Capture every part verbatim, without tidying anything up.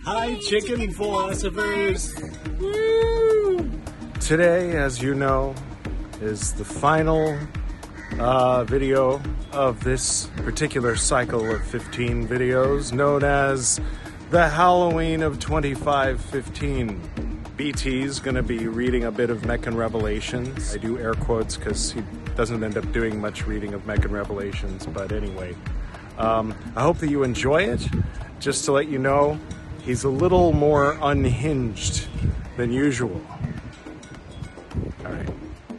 Hi, chicken philosophers! Woo! Today, as you know, is the final uh, video of this particular cycle of fifteen videos known as the Halloween of twenty-five fifteen. B T's gonna be reading a bit of Meccan Revelations. I do air quotes because he doesn't end up doing much reading of Meccan Revelations, but anyway. Um, I hope that you enjoy it. Just to let you know, he's a little more unhinged than usual. All right.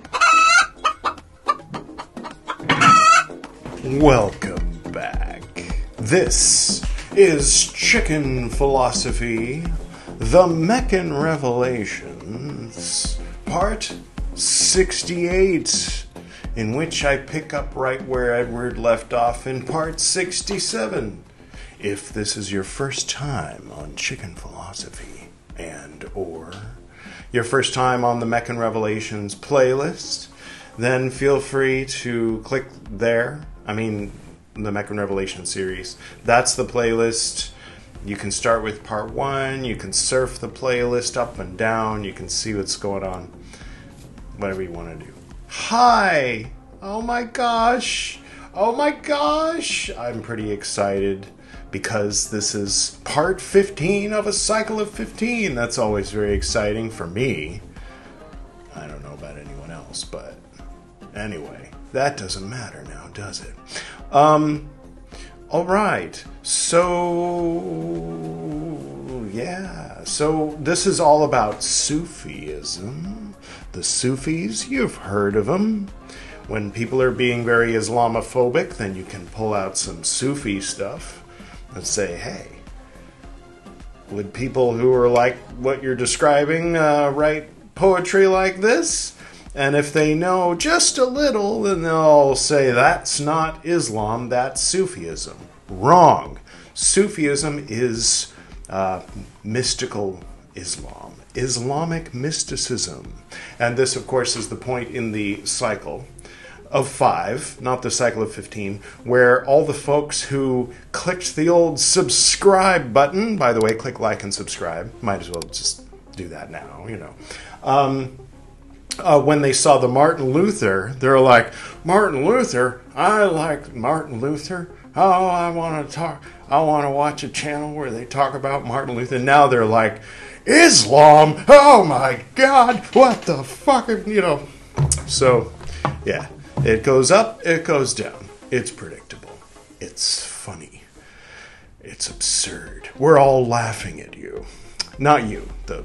Welcome back. This is Chicken Philosophy, the Meccan Revelations, part sixty-eight, in which I pick up right where Edward left off in part sixty-seven. If this is your first time on Chicken Philosophy, and or your first time on the Meccan Revelations playlist, then feel free to click there. I mean, the Meccan Revelation series. That's the playlist. You can start with part one. You can surf the playlist up and down. You can see what's going on. Whatever you want to do. Hi! Oh my gosh! Oh my gosh! I'm pretty excited because this is part fifteen of a cycle of fifteen. That's always very exciting for me. I don't know about anyone else, but anyway, that doesn't matter now, does it? Um, alright, so, yeah, so this is all about Sufism. The Sufis, you've heard of them. When people are being very Islamophobic, then you can pull out some Sufi stuff and say, hey, would people who are like what you're describing uh, write poetry like this? And if they know just a little, then they'll say, that's not Islam, that's Sufism. Wrong. Sufism is uh, mystical Islam, Islamic mysticism. And this, of course, is the point in the cycle of five, not the cycle of fifteen, where all the folks who clicked the old subscribe button, by the way, click like and subscribe, might as well just do that now, you know. Um, uh, when they saw the Martin Luther, they're like, Martin Luther? I like Martin Luther. Oh, I want to talk, I want to watch a channel where they talk about Martin Luther. Now they're like, Islam? Oh my God, what the fuck, you know. So, yeah. It goes up, it goes down. It's predictable. It's funny. It's absurd. We're all laughing at you. Not you, the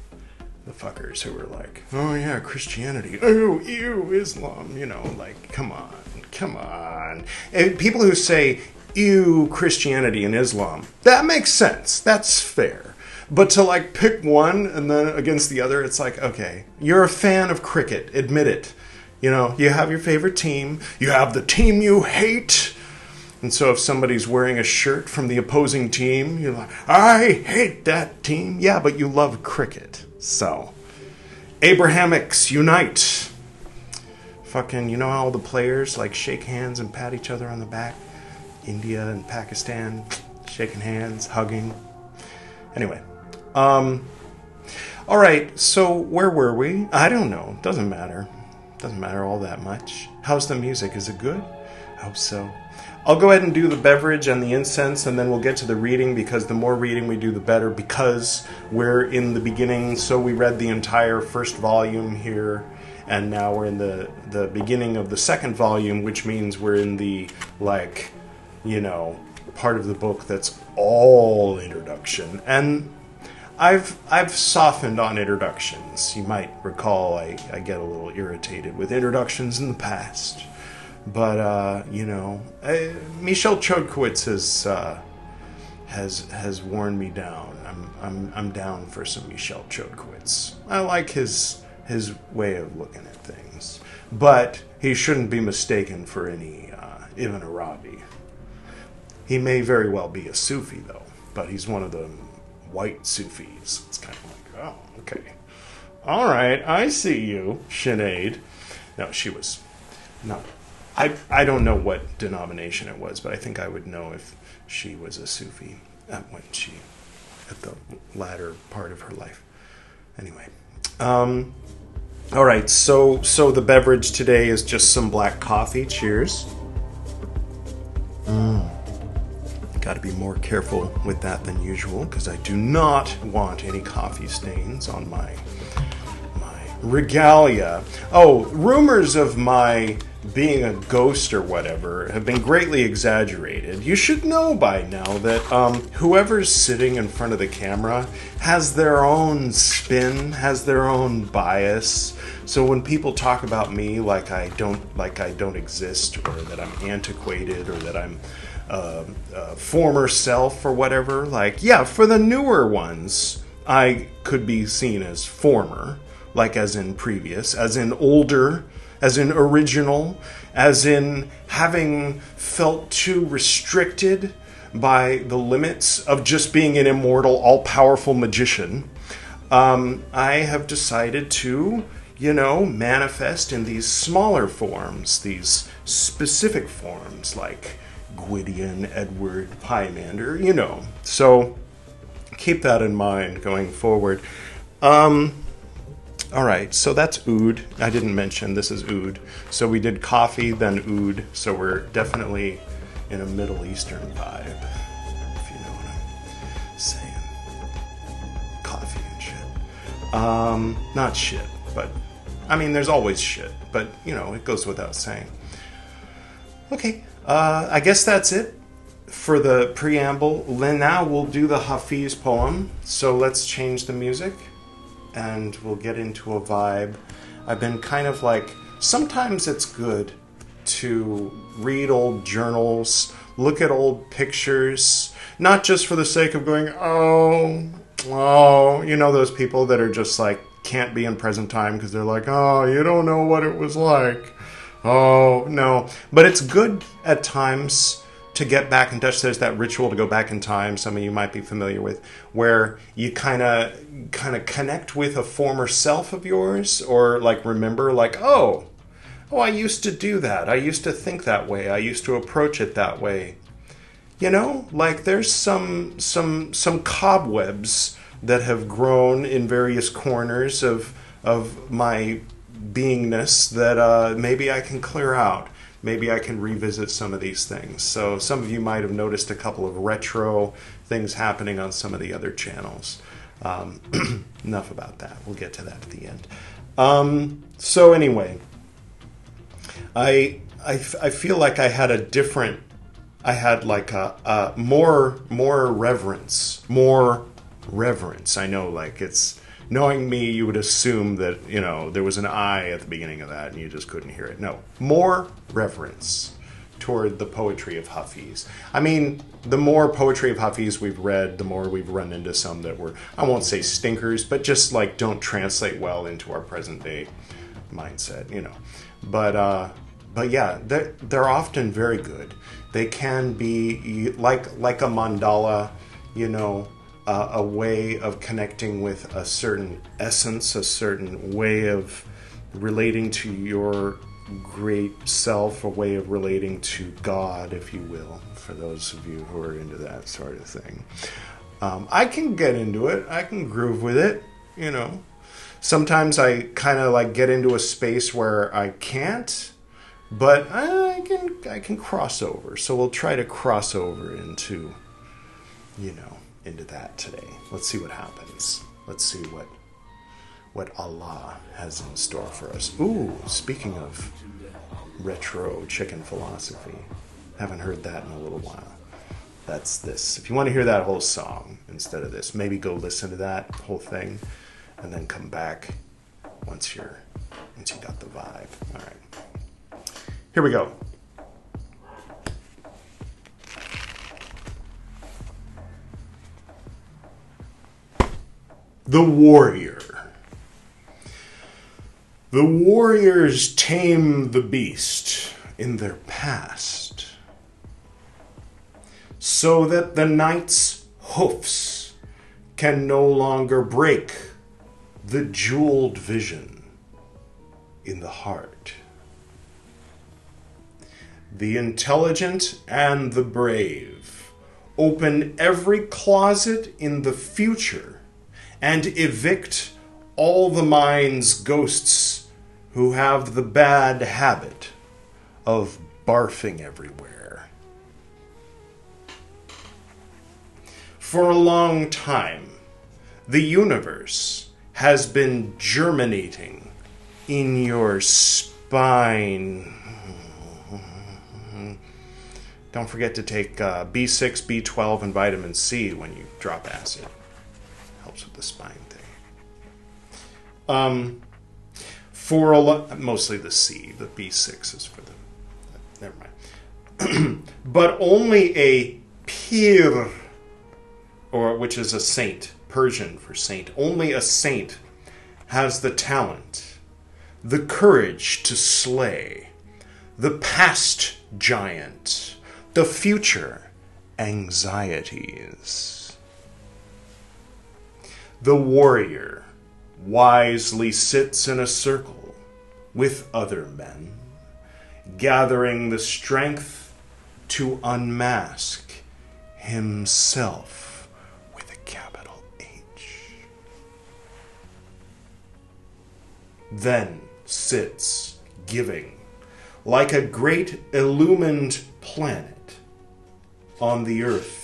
the fuckers who are like, oh yeah, Christianity. Oh, ew, Islam. You know, like, come on, come on. And people who say, ew, Christianity and Islam, that makes sense. That's fair. But to like pick one and then against the other, it's like, okay, you're a fan of cricket. Admit it. You know, you have your favorite team. You have the team you hate. And so if somebody's wearing a shirt from the opposing team, you're like, I hate that team. Yeah, but you love cricket. So, Abrahamics, unite. Fucking, you know how all the players like shake hands and pat each other on the back? India and Pakistan, shaking hands, hugging. Anyway, um, all right, so where were we? I don't know. Doesn't matter. Doesn't matter all that much. How's the music? Is it good? I hope so. I'll go ahead and do the beverage and the incense, and then we'll get to the reading, because the more reading we do, the better, because we're in the beginning. So we read the entire first volume here, and now we're in the, the beginning of the second volume, which means we're in the, like, you know, part of the book that's all introduction. And I've I've softened on introductions. You might recall I, I get a little irritated with introductions in the past. But, uh, you know, I, Michel Chodkiewicz has, uh, has has worn me down. I'm I'm I'm down for some Michel Chodkiewicz. I like his his way of looking at things. But he shouldn't be mistaken for any uh, Ibn Arabi. He may very well be a Sufi, though. But he's one of the white Sufis. It's kind of like, oh, okay. All right, I see you, Sinead. No, she was not. I I don't know what denomination it was, but I think I would know if she was a Sufi uh, when she at the latter part of her life. Anyway, um, all right. So so the beverage today is just some black coffee. Cheers. Mm. Got to be more careful with that than usual because I do not want any coffee stains on my my regalia. Oh, rumors of my being a ghost or whatever have been greatly exaggerated. You should know by now that um, whoever's sitting in front of the camera has their own spin, has their own bias. So when people talk about me like I don't like I don't exist, or that I'm antiquated, or that I'm uh, uh, former self or whatever, like, yeah, for the newer ones, I could be seen as former, like as in previous, as in older, as in original, as in having felt too restricted by the limits of just being an immortal, all-powerful magician. Um, I have decided to, you know, manifest in these smaller forms, these specific forms, like Gwydion Edward Pymander, you know. So keep that in mind going forward. Um... All right, so that's oud. I didn't mention this is oud. So we did coffee, then oud. So we're definitely in a Middle Eastern vibe, if you know what I'm saying. Coffee and shit. Um, not shit, but I mean, there's always shit, but you know, it goes without saying. Okay, uh, I guess that's it for the preamble. Then now we'll do the Hafiz poem. So let's change the music. And we'll get into a vibe. I've been kind of like, sometimes it's good to read old journals, look at old pictures, not just for the sake of going, oh, oh, you know those people that are just like, can't be in present time because they're like, oh, you don't know what it was like. Oh, no. But it's good at times to get back in touch. There's that ritual to go back in time, some of you might be familiar with, where you kind of kind of connect with a former self of yours, or like remember like, oh, oh, I used to do that. I used to think that way. I used to approach it that way. You know, like there's some some some cobwebs that have grown in various corners of of my beingness that uh, maybe I can clear out. Maybe I can revisit some of these things. So some of you might have noticed a couple of retro things happening on some of the other channels. Um, enough about that. We'll get to that at the end. Um, so anyway, I, I, I feel like I had a different, I had like a, a more, more reverence, more reverence. I know, like it's, knowing me, you would assume that, you know, there was an I at the beginning of that and you just couldn't hear it. No, more reverence toward the poetry of Hafiz. I mean, the more poetry of Hafiz we've read, the more we've run into some that were, I won't say stinkers, but just like don't translate well into our present day mindset, you know. But, uh, but yeah, they're, they're often very good. They can be like, like a mandala, you know, Uh, a way of connecting with a certain essence, a certain way of relating to your great self, a way of relating to God, if you will, for those of you who are into that sort of thing. Um, I can get into it. I can groove with it, you know. Sometimes I kind of like get into a space where I can't, but I can, I can cross over. So we'll try to cross over into, you know, into that today. Let's see what happens. Let's see what what Allah has in store for us. Ooh, speaking of retro chicken philosophy, haven't heard that in a little while. That's this. If you want to hear that whole song instead of this, maybe go listen to that whole thing and then come back once you're once you got the vibe. All right. Here we go. The warrior. The warriors tame the beast in their past, so that the knight's hoofs can no longer break the jeweled vision in the heart. The intelligent and the brave Open every closet in the future and evict all the mind's ghosts who have the bad habit of barfing everywhere. For a long time, the universe has been germinating in your spine. Don't forget to take uh, B six, B twelve, and vitamin C when you drop acid. Helps with the spine thing. Um, for a lot, mostly the C. The B six is for the. Never mind. But only a pir, or which is a saint, Persian for saint. Only a saint has the talent, the courage to slay the past giant, the future anxieties. The warrior wisely sits in a circle with other men, gathering the strength to unmask himself with a capital H. Then sits giving like a great illumined planet on the earth.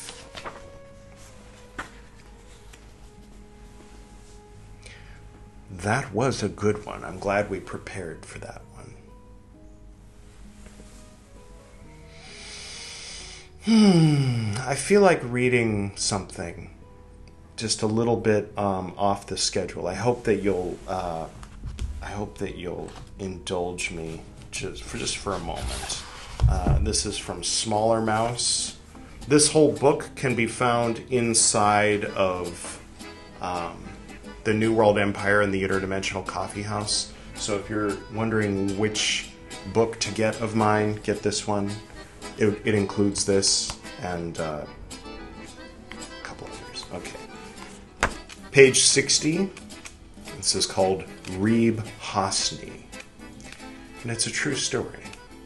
That was a good one. I'm glad we prepared for that one. Hmm. I feel like reading something just a little bit um, off the schedule. I hope that you'll. Uh, I hope that you'll indulge me just for just for a moment. Uh, this is from Smaller Mouse. This whole book can be found inside of um, the New World Empire and the Interdimensional Coffee House. So if you're wondering which book to get of mine, get this one. It, it includes this and uh, a couple others. Okay. Page sixty. This is called Reeb Hosni. And it's a true story.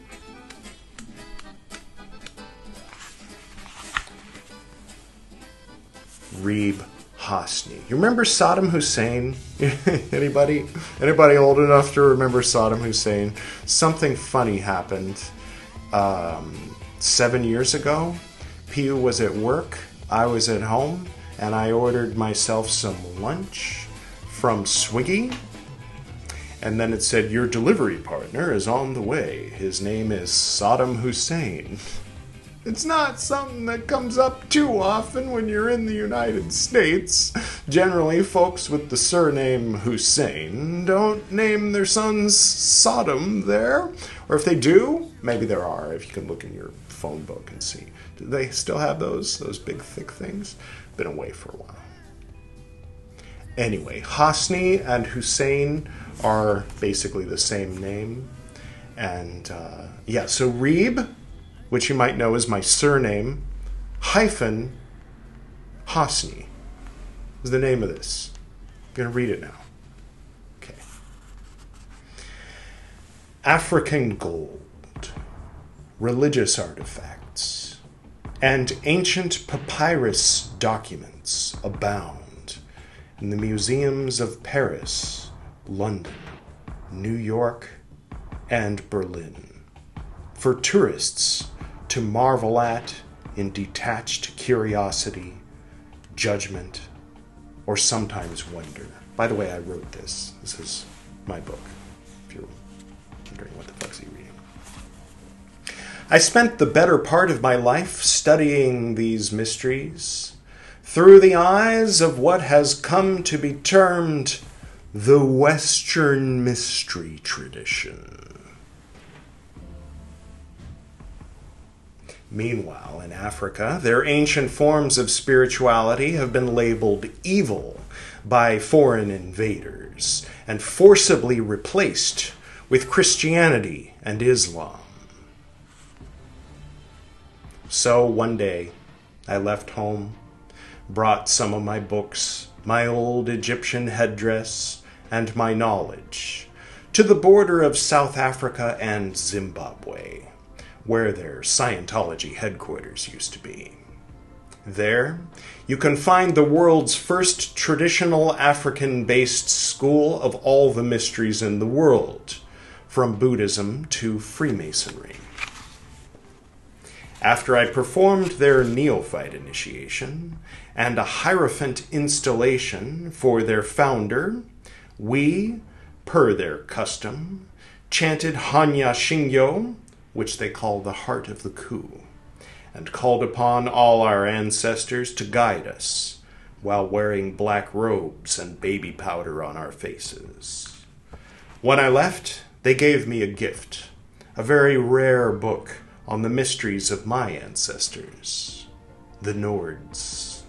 Reeb Hosni. You remember Saddam Hussein? Anybody? Anybody old enough to remember Saddam Hussein? Something funny happened um, seven years ago. Pew was at work. I was at home. And I ordered myself some lunch from Swiggy. And then it said, your delivery partner is on the way. His name is Saddam Hussein. It's not something that comes up too often when you're in the United States. Generally, folks with the surname Hussein don't name their sons Saddam there. Or if they do, maybe there are, if you can look in your phone book and see. Do they still have those, those big, thick things? Been away for a while. Anyway, Hosni and Hussein are basically the same name. And, uh, yeah, so Reeb, which you might know is my surname, hyphen Hosni is the name of this. I'm going to read it now. Okay. African gold, religious artifacts, and ancient papyrus documents abound in the museums of Paris, London, New York, and Berlin for tourists to marvel at in detached curiosity, judgment, or sometimes wonder. By the way, I wrote this. This is my book, if you're wondering what the fuck's he reading. I spent the better part of my life studying these mysteries through the eyes of what has come to be termed the Western mystery tradition. Meanwhile, in Africa, their ancient forms of spirituality have been labeled evil by foreign invaders and forcibly replaced with Christianity and Islam. So one day, I left home, brought some of my books, my old Egyptian headdress, and my knowledge to the border of South Africa and Zimbabwe, where their Scientology headquarters used to be. There, you can find the world's first traditional African-based school of all the mysteries in the world, from Buddhism to Freemasonry. After I performed their neophyte initiation and a Hierophant installation for their founder, we, per their custom, chanted Hanya Shingyo, which they call the heart of the coup, and called upon all our ancestors to guide us while wearing black robes and baby powder on our faces. When I left, they gave me a gift, a very rare book on the mysteries of my ancestors, the Nords.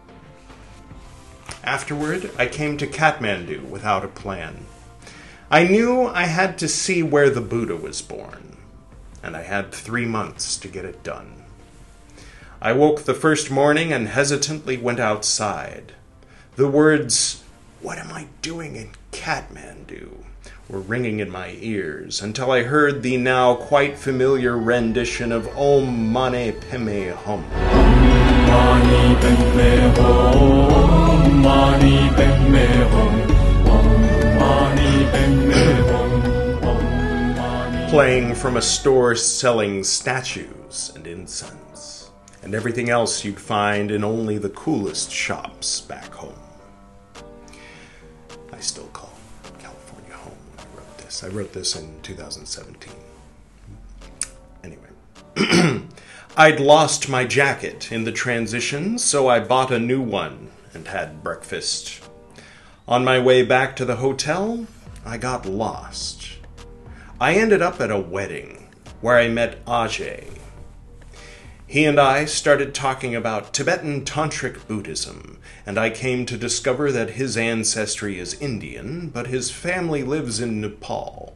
Afterward, I came to Kathmandu without a plan. I knew I had to see where the Buddha was born, and I had three months to get it done. I woke the first morning and hesitantly went outside. The words, "What am I doing in Kathmandu?" were ringing in my ears until I heard the now quite familiar rendition of Om Mani Padme Hum. Om Mani Padme Hum, Om Mani Padme Hum, Om Mani Padme Hum, Om Mani. Playing from a store selling statues and incense, and everything else you'd find in only the coolest shops back home. I still call California home when I wrote this. I wrote this in two thousand seventeen. Anyway. I'd lost my jacket in the transition, so I bought a new one and had breakfast. On my way back to the hotel, I got lost. I ended up at a wedding where I met Ajay. He and I started talking about Tibetan Tantric Buddhism, and I came to discover that his ancestry is Indian, but his family lives in Nepal.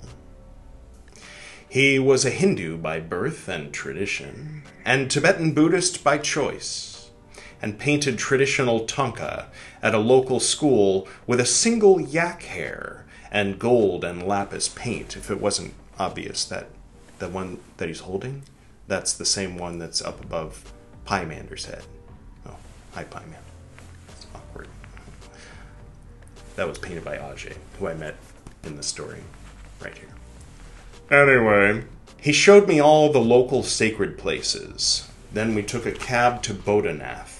He was a Hindu by birth and tradition, and Tibetan Buddhist by choice, and painted traditional thangka at a local school with a single yak hair and gold and lapis paint, if it wasn't obvious that the one that he's holding, that's the same one that's up above Pymander's head. Oh, hi Pymander. It's awkward. That was painted by Ajay, who I met in the story right here. Anyway, he showed me all the local sacred places. Then we took a cab to Bodhanath.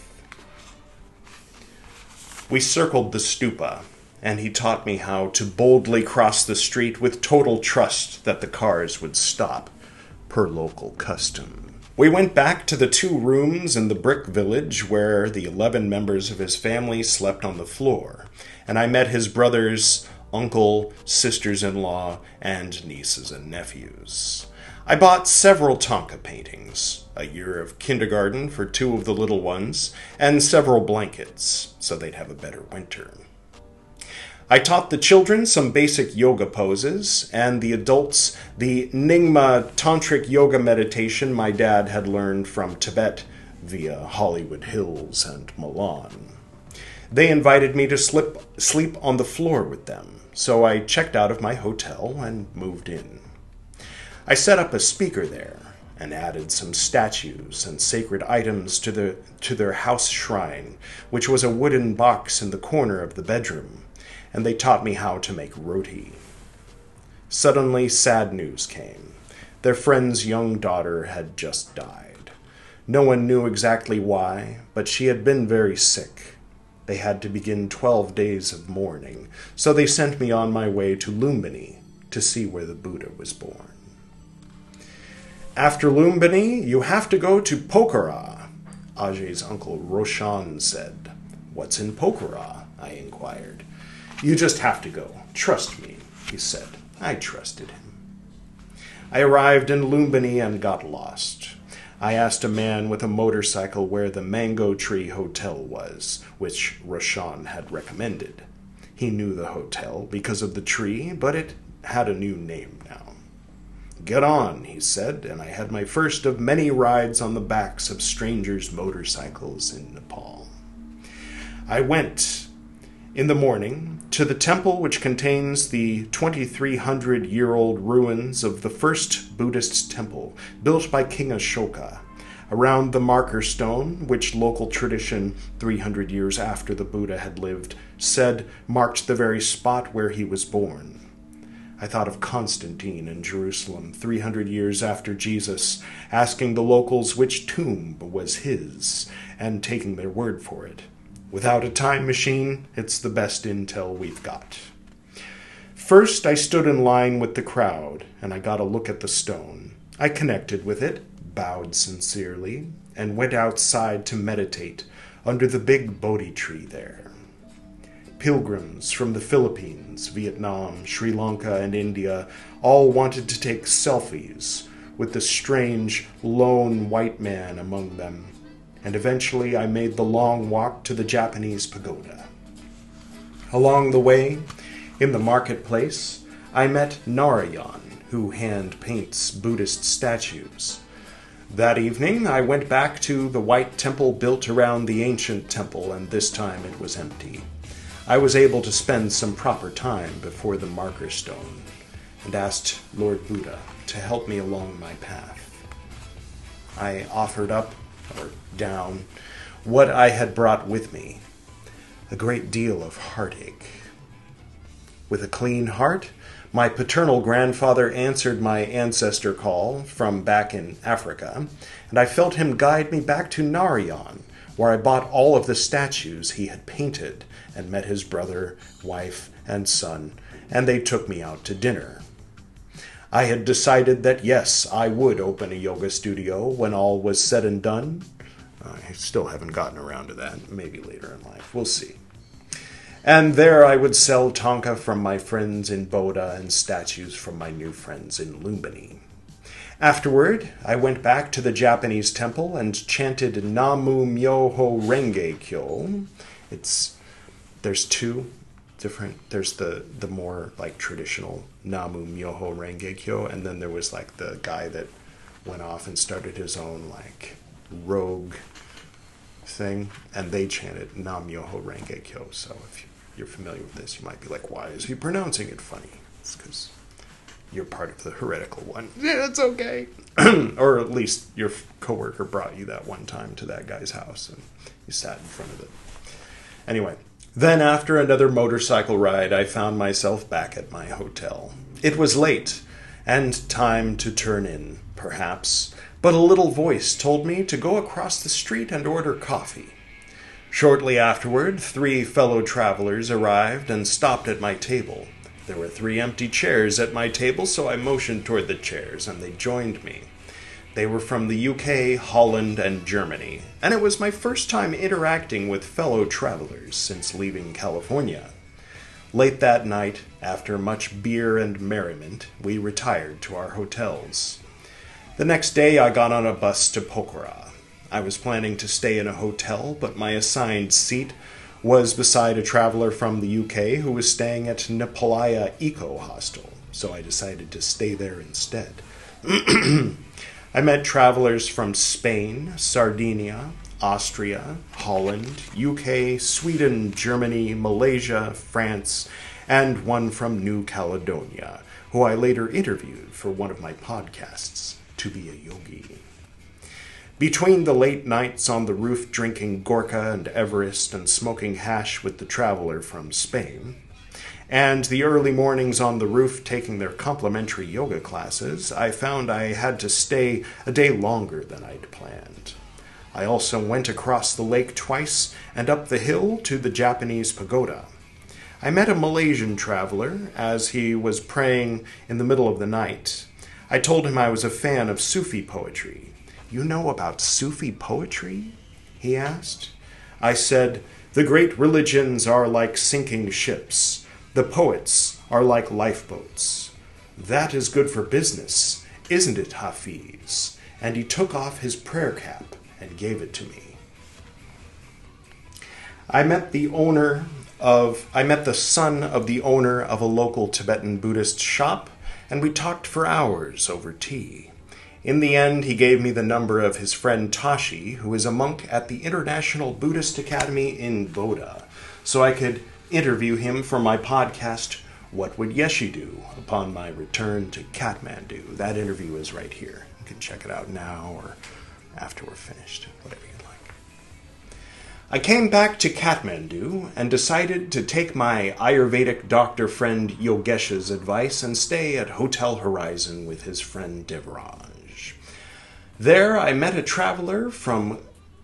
We circled the stupa, and he taught me how to boldly cross the street with total trust that the cars would stop, per local custom. We went back to the two rooms in the brick village where the eleven members of his family slept on the floor, and I met his brothers, uncle, sisters-in-law, and nieces and nephews. I bought several thangka paintings, a year of kindergarten for two of the little ones, and several blankets, so they'd have a better winter. I taught the children some basic yoga poses, and the adults the Nyingma Tantric yoga meditation my dad had learned from Tibet via Hollywood Hills and Milan. They invited me to slip, sleep on the floor with them, so I checked out of my hotel and moved in. I set up a speaker there and added some statues and sacred items to, the, to their house shrine, which was a wooden box in the corner of the bedroom, and they taught me how to make roti. Suddenly, sad news came. Their friend's young daughter had just died. No one knew exactly why, but she had been very sick. They had to begin twelve days of mourning, so they sent me on my way to Lumbini to see where the Buddha was born. After Lumbini, you have to go to Pokhara, Ajay's uncle Roshan said. What's in Pokhara? I inquired. You just have to go. Trust me, he said. I trusted him. I arrived in Lumbini and got lost. I asked a man with a motorcycle where the Mango Tree Hotel was, which Roshan had recommended. He knew the hotel because of the tree, but it had a new name now. Get on, he said, and I had my first of many rides on the backs of strangers' motorcycles in Nepal. I went, in the morning, to the temple which contains the twenty-three hundred year old ruins of the first Buddhist temple built by King Ashoka, around the marker stone, which local tradition, three hundred years after the Buddha had lived, said marked the very spot where he was born. I thought of Constantine in Jerusalem, three hundred years after Jesus, asking the locals which tomb was his, and taking their word for it. Without a time machine, it's the best intel we've got. First, I stood in line with the crowd, and I got a look at the stone. I connected with it, bowed sincerely, and went outside to meditate under the big Bodhi tree there. Pilgrims from the Philippines, Vietnam, Sri Lanka, and India all wanted to take selfies with the strange, lone white man among them, and eventually I made the long walk to the Japanese pagoda. Along the way, in the marketplace, I met Narayan, who hand paints Buddhist statues. That evening, I went back to the white temple built around the ancient temple, and this time it was empty. I was able to spend some proper time before the marker stone, and asked Lord Buddha to help me along my path. I offered up, or down, what I had brought with me, a great deal of heartache. With a clean heart, my paternal grandfather answered my ancestor call from back in Africa, and I felt him guide me back to Narayan, where I bought all of the statues he had painted and met his brother, wife, and son, and they took me out to dinner. I had decided that yes, I would open a yoga studio when all was said and done. I still haven't gotten around to that. Maybe later in life. We'll see. And there I would sell tanka from my friends in Bodha and statues from my new friends in Lumbini. Afterward, I went back to the Japanese temple and chanted Namu Myoho Renge Kyo. It's, there's two different, there's the, the more like traditional Namu Myoho Renge Kyo, and then there was like the guy that went off and started his own like rogue thing, and they chanted Nam Myoho Renge Kyo. So if you're familiar with this, you might be like, why is he pronouncing it funny? It's because you're part of the heretical one. Yeah, it's okay. Or at least your coworker brought you that one time to that guy's house, and you sat in front of it. Anyway, then after another motorcycle ride, I found myself back at my hotel. It was late, and time to turn in, perhaps, but a little voice told me to go across the street and order coffee. Shortly afterward, three fellow travelers arrived and stopped at my table. There were three empty chairs at my table, so I motioned toward the chairs, and they joined me. They were from the U K, Holland, and Germany, and it was my first time interacting with fellow travelers since leaving California. Late that night, after much beer and merriment, we retired to our hotels. The next day, I got on a bus to Pokhara. I was planning to stay in a hotel, but my assigned seat was beside a traveler from the U K who was staying at Nepalaya Eco Hostel, so I decided to stay there instead. I met travelers from Spain, Sardinia, Austria, Holland, U K, Sweden, Germany, Malaysia, France, and one from New Caledonia, who I later interviewed for one of my podcasts, To Be a Yogi. Between the late nights on the roof drinking Gorka and Everest and smoking hash with the traveler from Spain, and the early mornings on the roof taking their complimentary yoga classes, I found I had to stay a day longer than I'd planned. I also went across the lake twice and up the hill to the Japanese pagoda. I met a Malaysian traveler as he was praying in the middle of the night. I told him I was a fan of Sufi poetry. "You know about Sufi poetry?" he asked. I said, "The great religions are like sinking ships. The poets are like lifeboats." "That is good for business, isn't it, Hafiz?" And he took off his prayer cap and gave it to me. I met the owner of, I met the son of the owner of a local Tibetan Buddhist shop, and we talked for hours over tea. In the end, he gave me the number of his friend Tashi, who is a monk at the International Buddhist Academy in Bodha, so I could interview him for my podcast, What Would Yeshi Do, upon my return to Kathmandu. That interview is right here. You can check it out now or after we're finished, whatever you like. I came back to Kathmandu and decided to take my Ayurvedic doctor friend Yogesh's advice and stay at Hotel Horizon with his friend Devraj. There I met a traveler from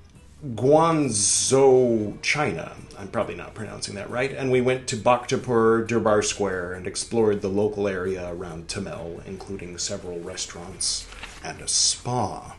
Guangzhou, China. I'm probably not pronouncing that right. And we went to Bhaktapur, Durbar Square, and explored the local area around Tamil, including several restaurants and a spa.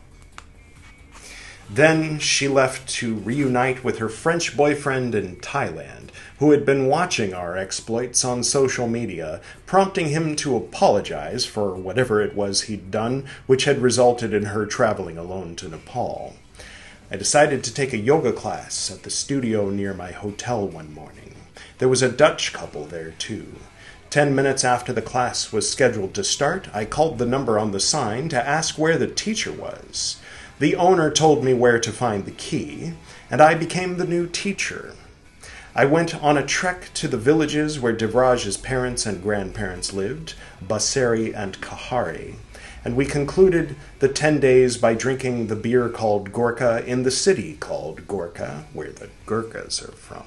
Then she left to reunite with her French boyfriend in Thailand, who had been watching our exploits on social media, prompting him to apologize for whatever it was he'd done, which had resulted in her traveling alone to Nepal. I decided to take a yoga class at the studio near my hotel one morning. There was a Dutch couple there, too. Ten minutes after the class was scheduled to start, I called the number on the sign to ask where the teacher was. The owner told me where to find the key, and I became the new teacher. I went on a trek to the villages where Devraj's parents and grandparents lived, Baseri and Kahari, and we concluded the ten days by drinking the beer called Gorkha in the city called Gorkha, where the Gurkhas are from.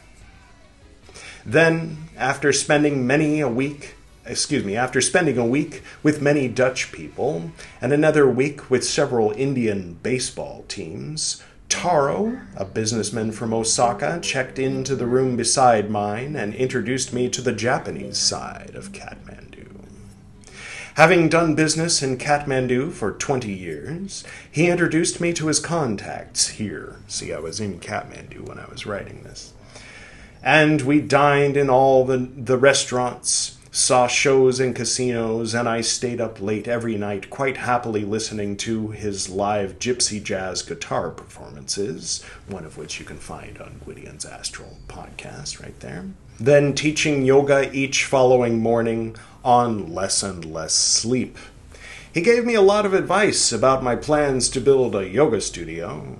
Then, after spending many a week, excuse me, after spending a week with many Dutch people, and another week with several Indian baseball teams, Taro, a businessman from Osaka, checked into the room beside mine and introduced me to the Japanese side of Kathmandu. Having done business in Kathmandu for twenty years, he introduced me to his contacts here. See, I was in Kathmandu when I was writing this. And we dined in all the, the restaurants, saw shows in casinos, and I stayed up late every night quite happily listening to his live gypsy jazz guitar performances, one of which you can find on Gwydion's Astral podcast right there. Then teaching yoga each following morning on less and less sleep. He gave me a lot of advice about my plans to build a yoga studio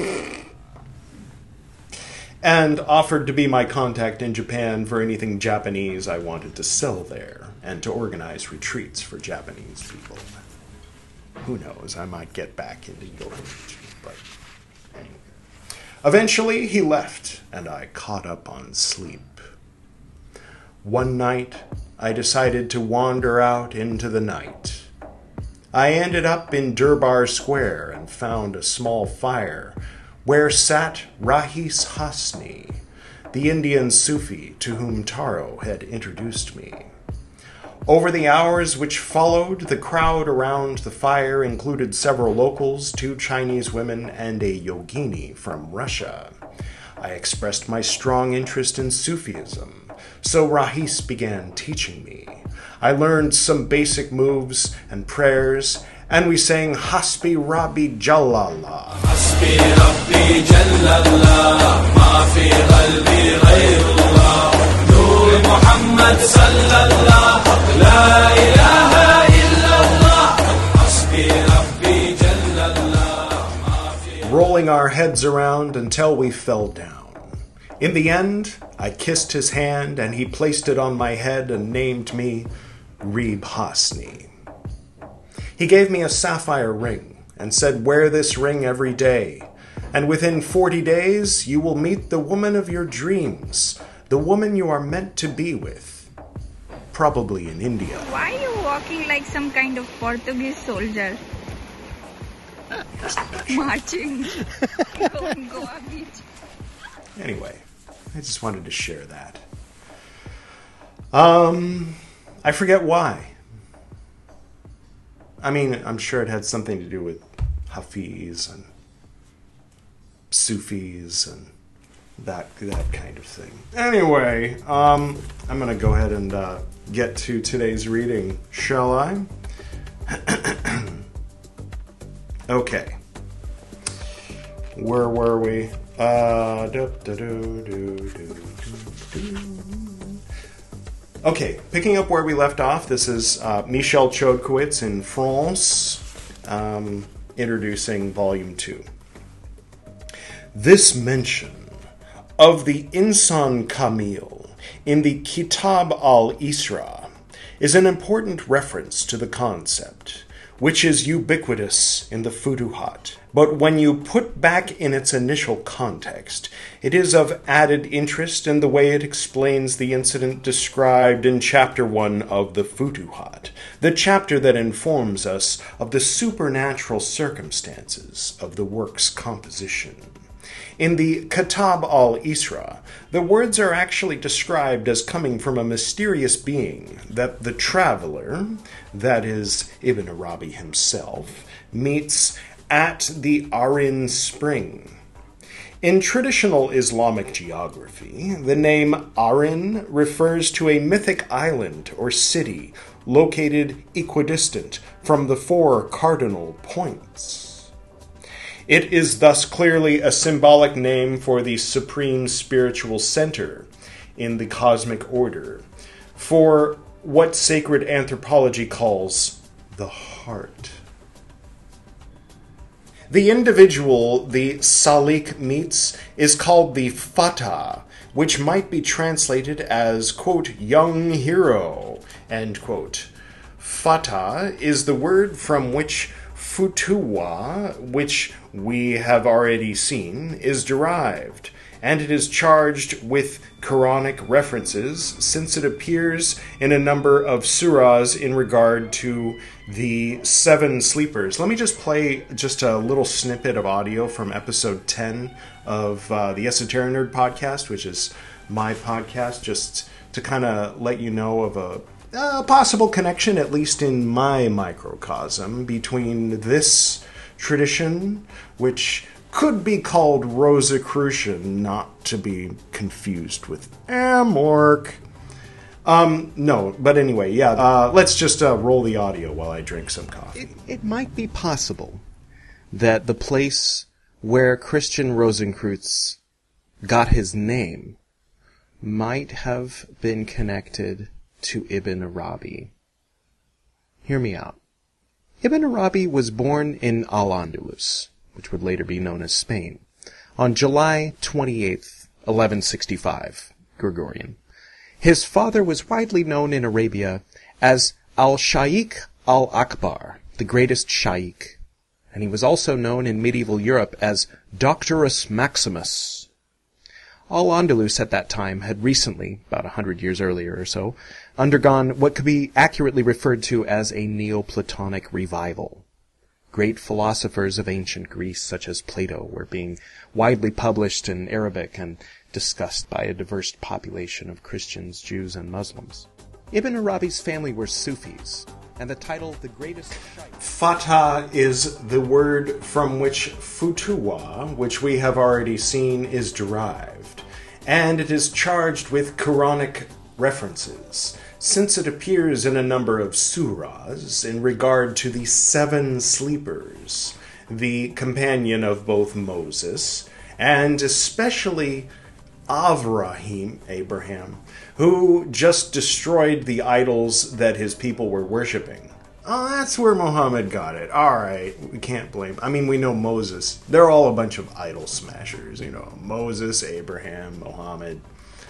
and offered to be my contact in Japan for anything Japanese I wanted to sell there and to organize retreats for Japanese people. Who knows, I might get back into yoga, but anyway. Eventually he left and I caught up on sleep. One night I decided to wander out into the night. I ended up in Durbar Square and found a small fire where sat Rahis Hasni, the Indian Sufi to whom Taro had introduced me. Over the hours which followed, the crowd around the fire included several locals, two Chinese women, and a yogini from Russia. I expressed my strong interest in Sufism, so Rahis began teaching me. I learned some basic moves and prayers, and we sang Hasbi Rabbi Jallallah. Hasbi Rabbi Jallallah, ma fi qalbi ghayrullah, Nur Muhammad sallallah, la ilaha illallah, Hasbi Rabbi Jallallah, ma fi. Rolling our heads around until we fell down. In the end, I kissed his hand, and he placed it on my head and named me Reeb Hasni. He gave me a sapphire ring and said, wear this ring every day, and within forty days you will meet the woman of your dreams, the woman you are meant to be with, probably in India. Why are you walking like some kind of Portuguese soldier? Marching on Goa Beach. Anyway, I just wanted to share that. Um, I forget why. I mean, I'm sure it had something to do with Hafiz and Sufis and that that kind of thing. Anyway, um, I'm going to go ahead and uh, get to today's reading, shall I? Okay. Where were we? Uh, do, do, do, do, do, do. Okay, picking up where we left off, this is uh, Michel Chodkiewicz in France, um, introducing Volume two. This mention of the Insan Kamil in the Kitab al-Isra is an important reference to the concept, which is ubiquitous in the Futuhat. But when you put back in its initial context, it is of added interest in the way it explains the incident described in Chapter one of the Futuhat, the chapter that informs us of the supernatural circumstances of the work's composition. In the Kitab al-Isra, the words are actually described as coming from a mysterious being that the traveler, that is, Ibn Arabi himself, meets at the Arin Spring. In traditional Islamic geography, the name Arin refers to a mythic island or city located equidistant from the four cardinal points. It is thus clearly a symbolic name for the supreme spiritual center in the cosmic order, for what sacred anthropology calls the heart. The individual the Salik meets is called the Fatah, which might be translated as, quote, young hero, end quote. Fatah is the word from which Futuwa, which we have already seen, is derived, and it is charged with Quranic references since it appears in a number of surahs in regard to the seven sleepers. Let me just play just a little snippet of audio from episode ten of uh, the Esoteric Nerd podcast, which is my podcast, just to kind of let you know of a a possible connection, at least in my microcosm, between this tradition, which could be called Rosicrucian, not to be confused with Amorc. Um, no, but anyway, yeah, uh, let's just uh, roll the audio while I drink some coffee. It, it might be possible that the place where Christian Rosenkreutz got his name might have been connected to Ibn Arabi. Hear me out. Ibn Arabi was born in Al-Andalus, which would later be known as Spain, on July twenty-eighth, eleven sixty-five, Gregorian. His father was widely known in Arabia as Al-Shaykh al-Akbar, the greatest shaykh, and he was also known in medieval Europe as Doctorus Maximus. Al-Andalus at that time had recently, about a hundred years earlier or so, undergone what could be accurately referred to as a Neoplatonic revival. Great philosophers of ancient Greece, such as Plato, were being widely published in Arabic and discussed by a diverse population of Christians, Jews, and Muslims. Ibn Arabi's family were Sufis, and the title The Greatest Shaykh. Fatah is the word from which Futuwa, which we have already seen, is derived, and it is charged with Quranic references, since it appears in a number of surahs in regard to the seven sleepers, the companion of both Moses, and especially Avraham, Abraham, who just destroyed the idols that his people were worshipping. Oh, that's where Muhammad got it. All right, we can't blame. I mean, we know Moses. They're all a bunch of idol smashers, you know. Moses, Abraham, Muhammad.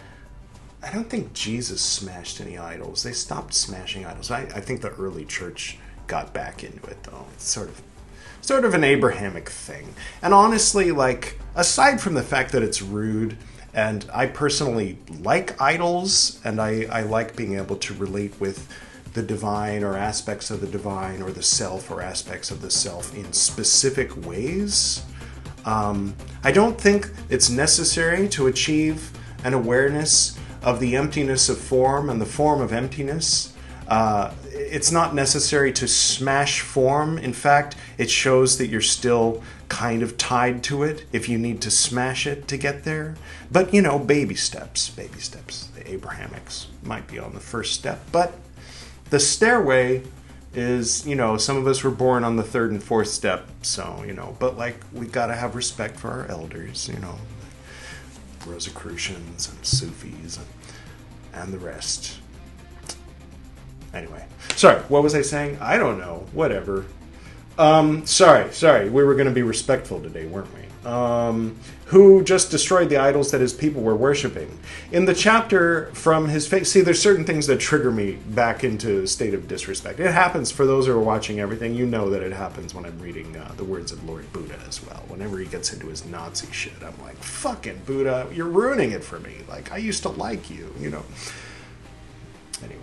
I don't think Jesus smashed any idols. They stopped smashing idols. I, I think the early church got back into it, though. It's sort of, sort of an Abrahamic thing. And honestly, like, aside from the fact that it's rude, and I personally like idols, and I, I like being able to relate with the divine or aspects of the divine or the self or aspects of the self in specific ways. Um, I don't think it's necessary to achieve an awareness of the emptiness of form and the form of emptiness. Uh, it's not necessary to smash form. In fact, it shows that you're still kind of tied to it if you need to smash it to get there. But, you know, baby steps, baby steps. The Abrahamics might be on the first step, but the stairway is, you know, some of us were born on the third and fourth step, so, you know, but, like, we gotta have respect for our elders, you know, Rosicrucians and Sufis and, and the rest. Anyway, sorry, what was I saying? I don't know, whatever. Um, sorry, sorry, we were gonna be respectful today, weren't we? um, who just destroyed the idols that his people were worshiping. In the chapter from his face, see, there's certain things that trigger me back into a state of disrespect. It happens for those who are watching everything. You know that it happens when I'm reading uh, the words of Lord Buddha as well. Whenever he gets into his Nazi shit, I'm like, fucking Buddha, you're ruining it for me. Like, I used to like you, you know. Anyway.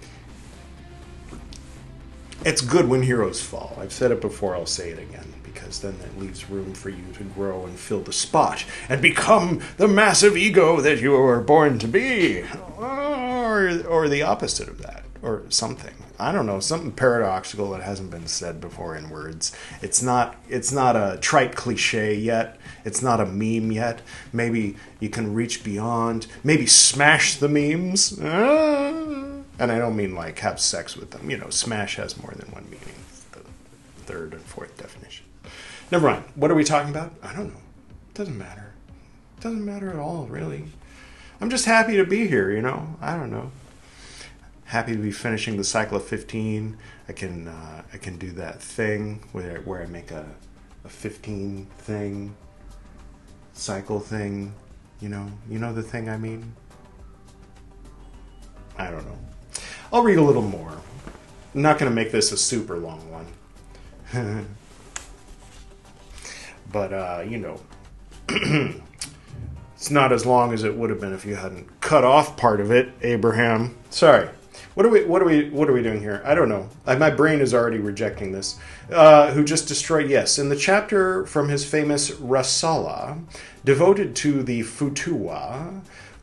It's good when heroes fall. I've said it before, I'll say it again, because then that leaves room for you to grow and fill the spot and become the massive ego that you were born to be. Or, or the opposite of that, or something. I don't know, something paradoxical that hasn't been said before in words. It's not it's not a trite cliche yet. It's not a meme yet. Maybe you can reach beyond. Maybe smash the memes. Ah. And I don't mean like have sex with them. You know, smash has more than one meaning. The third and fourth definition. Never mind. What are we talking about? I don't know. Doesn't matter. Doesn't matter at all, really. I'm just happy to be here, you know. I don't know. Happy to be finishing the cycle of fifteen. I can uh, I can do that thing where where I make a, a fifteen thing, cycle thing. You know, you know the thing I mean? I don't know. I'll read a little more. I'm not going to make this a super long one. But, uh, you know, it's not as long as it would have been if you hadn't cut off part of it, Abraham. Sorry. What are we? What are we? What are we doing here? I don't know. I, my brain is already rejecting this. Uh, who just destroyed? Yes, in the chapter from his famous Rasala, devoted to the Futuwa,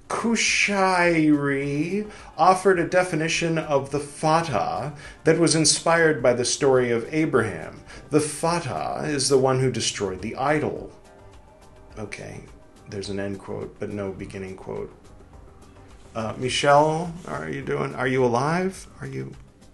Kushairi offered a definition of the Fatah that was inspired by the story of Abraham. The Fatah is the one who destroyed the idol. Okay, there's an end quote, but no beginning quote. Uh, Michelle, are you doing? Are you alive? Are you?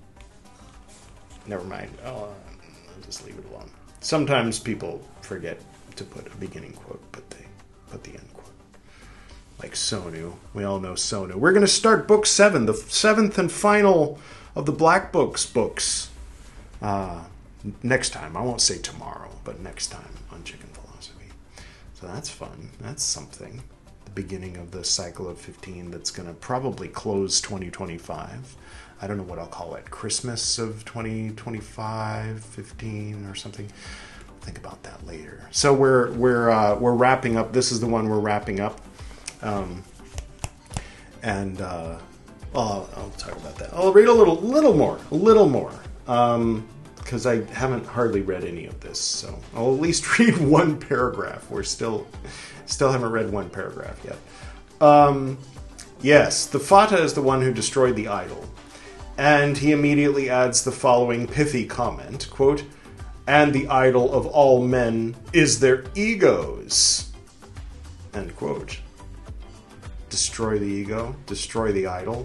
Never mind. I'll, uh, I'll just leave it alone. Sometimes people forget to put a beginning quote, but they put the end quote. Like Sonu. We all know Sonu. We're going to start book seven, the seventh and final of the Black Books books. Uh, next time. I won't say tomorrow, but next time on Chicken Philosophy. So that's fun. That's something. The beginning of the cycle of fifteen that's going to probably close twenty twenty-five. I don't know what I'll call it. Christmas of twenty twenty-five, fifteen or something. I'll think about that later. So we're we're uh, we're wrapping up. This is the one we're wrapping up. Um, and uh, I'll, I'll talk about that. I'll read a little, little more, a little more, because um, I haven't hardly read any of this. So I'll at least read one paragraph. We're still, still haven't read one paragraph yet. Um, yes, the Fatah is the one who destroyed the idol, and he immediately adds the following pithy comment: "Quote, and the idol of all men is their egos." End quote. Destroy the ego, destroy the idol,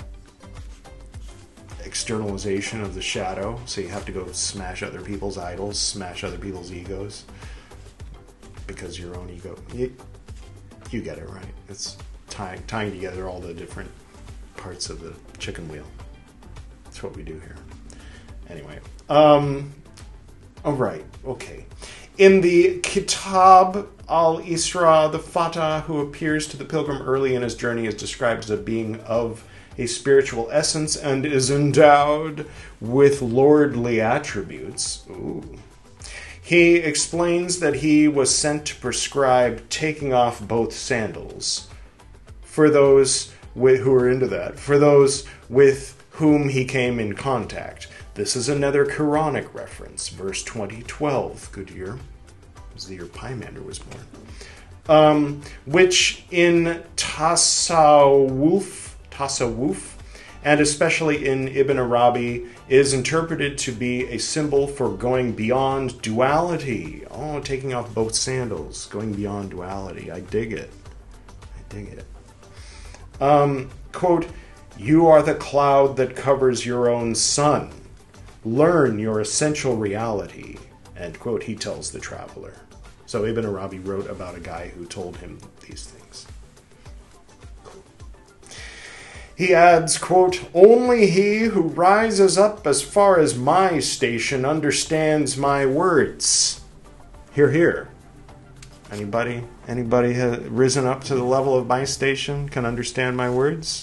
externalization of the shadow, so you have to go smash other people's idols, smash other people's egos, because your own ego, you, you get it, right? It's tying, tying together all the different parts of the chicken wheel. That's what we do here. Anyway, um, all right, okay. In the Kitab al-Isra, the Fatah who appears to the pilgrim early in his journey is described as a being of a spiritual essence and is endowed with lordly attributes. Ooh. He explains that he was sent to prescribe taking off both sandals for those with, who are into that, for those with whom he came in contact. This is another Quranic reference, verse twenty twelve, Goodyear. It was the year Pymander was born. Um, which in Tasawwuf, Tasawwuf, and especially in Ibn Arabi, is interpreted to be a symbol for going beyond duality. Oh, taking off both sandals, going beyond duality. I dig it. I dig it. Um, quote, "You are the cloud that covers your own sun. Learn your essential reality," end quote, he tells the traveler. So Ibn Arabi wrote about a guy who told him these things. Cool. He adds, quote, "Only he who rises up as far as my station understands my words." Hear, hear. Anybody? Anybody has risen up to the level of my station? Can understand my words?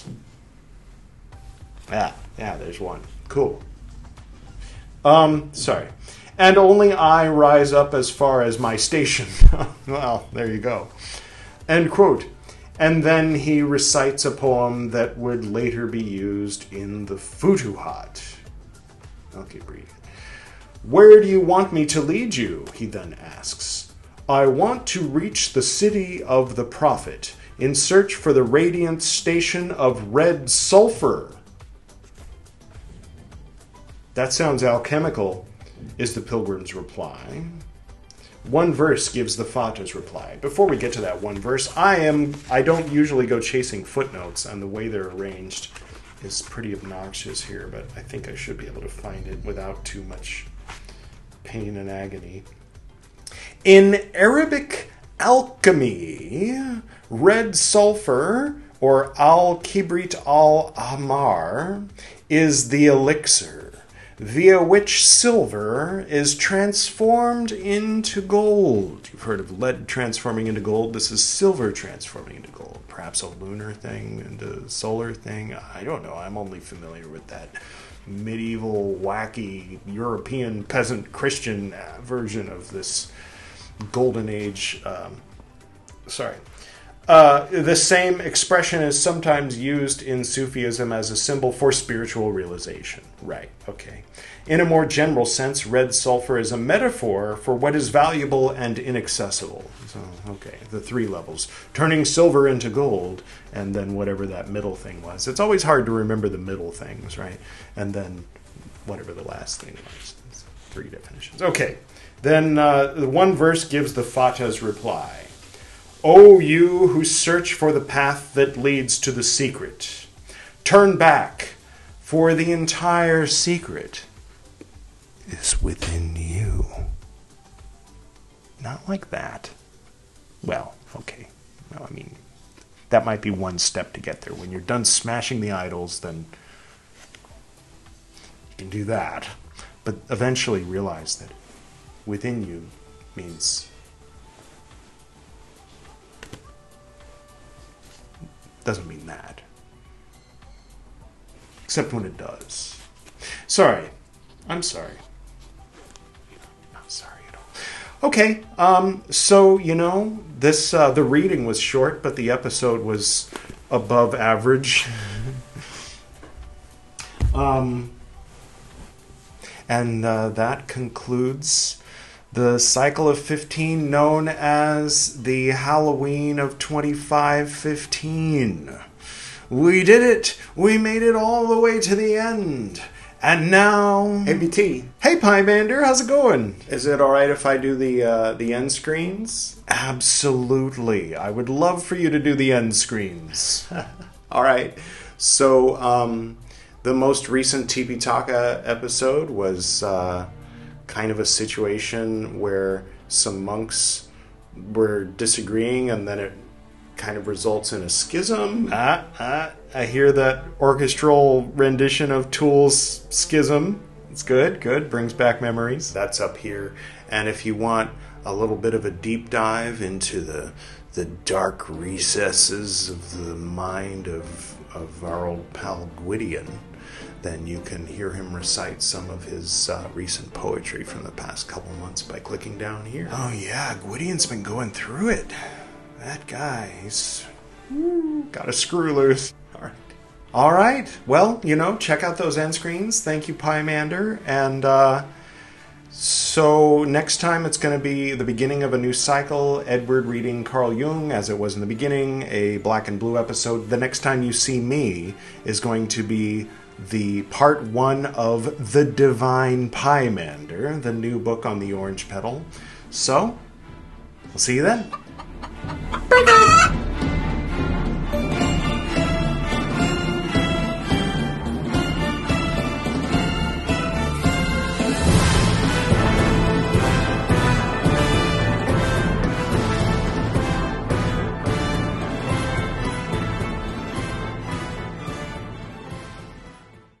Yeah, yeah, there's one. Cool. Um, sorry. And only I rise up as far as my station. Well, there you go. End quote. And then he recites a poem that would later be used in the Futuhat. I'll keep reading. Where do you want me to lead you? He then asks. I want to reach the city of the prophet in search for the radiant station of red sulfur. That sounds alchemical, is the pilgrim's reply. One verse gives the Fata's reply. Before we get to that one verse, I am I don't usually go chasing footnotes, and the way they're arranged is pretty obnoxious here, but I think I should be able to find it without too much pain and agony. In Arabic alchemy, red sulfur, or al-kibrit al-ahmar, is the elixir via which silver is transformed into gold. You've heard of lead transforming into gold. This is silver transforming into gold. Perhaps a lunar thing into a solar thing. I don't know. I'm only familiar with that medieval, wacky, European peasant Christian version of this golden age. Um, sorry. Uh, the same expression is sometimes used in Sufism as a symbol for spiritual realization. Right, okay. In a more general sense, red sulfur is a metaphor for what is valuable and inaccessible. So, okay, the three levels. Turning silver into gold, and then whatever that middle thing was. It's always hard to remember the middle things, right? And then whatever the last thing was. It's three definitions. Okay, then uh, the one verse gives the Fata's reply. O you who search for the path that leads to the secret, turn back, for the entire secret is within you. Not like that. Well, okay. No, I mean, that might be one step to get there. When you're done smashing the idols, then you can do that. But eventually realize that within you means doesn't mean that. Except when it does. Sorry. I'm sorry. Not sorry at all. Okay, um, so, you know, this uh, the reading was short, but the episode was above average. um, and uh, that concludes the cycle of fifteen known as the Halloween of twenty-five fifteen. We did it! We made it all the way to the end. And now... Hey, B T. Hey, Pymander, how's it going? Is it alright if I do the uh, the end screens? Absolutely. I would love for you to do the end screens. Alright. So, um, the most recent Tipitaka episode was... Uh, kind of a situation where some monks were disagreeing and then it kind of results in a schism. Ah, ah, I hear that orchestral rendition of Tool's Schism. It's good, good. Brings back memories. That's up here. And if you want a little bit of a deep dive into the the dark recesses of the mind of, of our old pal Gwydion, then you can hear him recite some of his uh, recent poetry from the past couple months by clicking down here. Oh yeah, Gwydion's been going through it. That guy, he's got a screw loose. All right. All right. Well, you know, check out those end screens. Thank you, Pymander. And uh, so next time it's going to be the beginning of a new cycle. Edward reading Carl Jung, as it was in the beginning, a Black and Blue episode. The next time you see me is going to be the part one of The Divine Pymander, the new book on the orange petal. So, we'll see you then. Bye-bye.